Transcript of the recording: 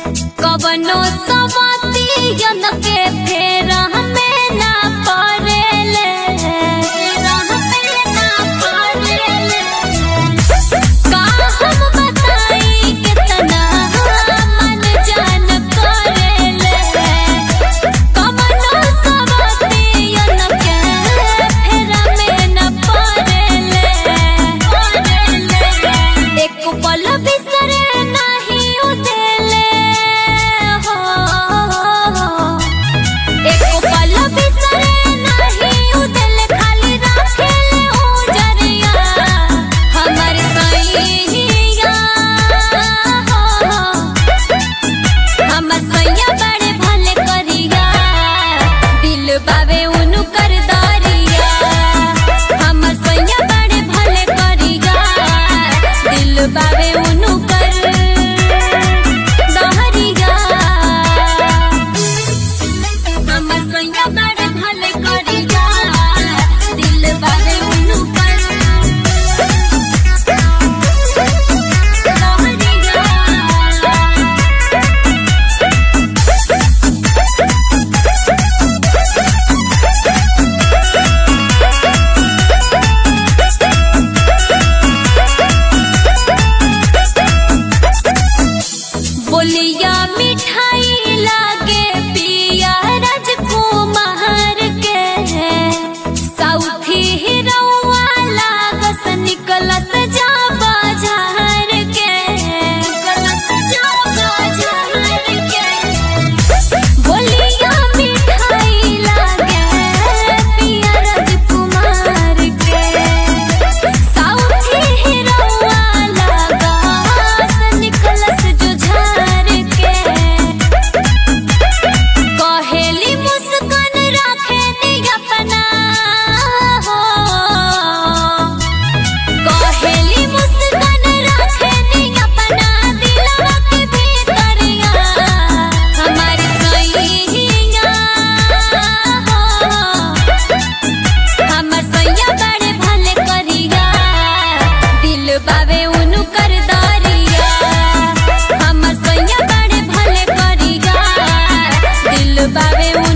कवनो सवातियन के फेरा हमें ना पड़ेले, का हम बताई कितना मन जान करेले। कवनो सवातियन के फेरा में ना पड़ेले, एक पल बिसरे नहीं उदेले हो, एक पल बिसरे नहीं उदेले, खाली राखेले उजरिया हमर सैया हो। हमर सैया बड़े भले करिया, दिल बावे उनु कर दरिया। हमर सैया बड़े भले करिया, दिल बावे उनु कर दहरिया। हमर सैया बड़े भले करिया, दिल बावे उनु कर दहरिया। बोलिया मिठाई लागे पिया राजकुमार के, साउथी हीरोवा लागस निकलस जा बाजार के, बोलिया मिठाई लागे पिया राजकुमार के, साउथी हीरोवा लागस निकलस जो झार के। कहेली मुस्कान राखे नी अपना हो, कहेली मुस्कान राखे नी अपना दिलवा के भीतरिया। हमारी सैया हो, हमर सैया बड़े भले करिया, दिल बावे उनु कर दरिया। हमर सैया बड़े भले करिया, दिल बावे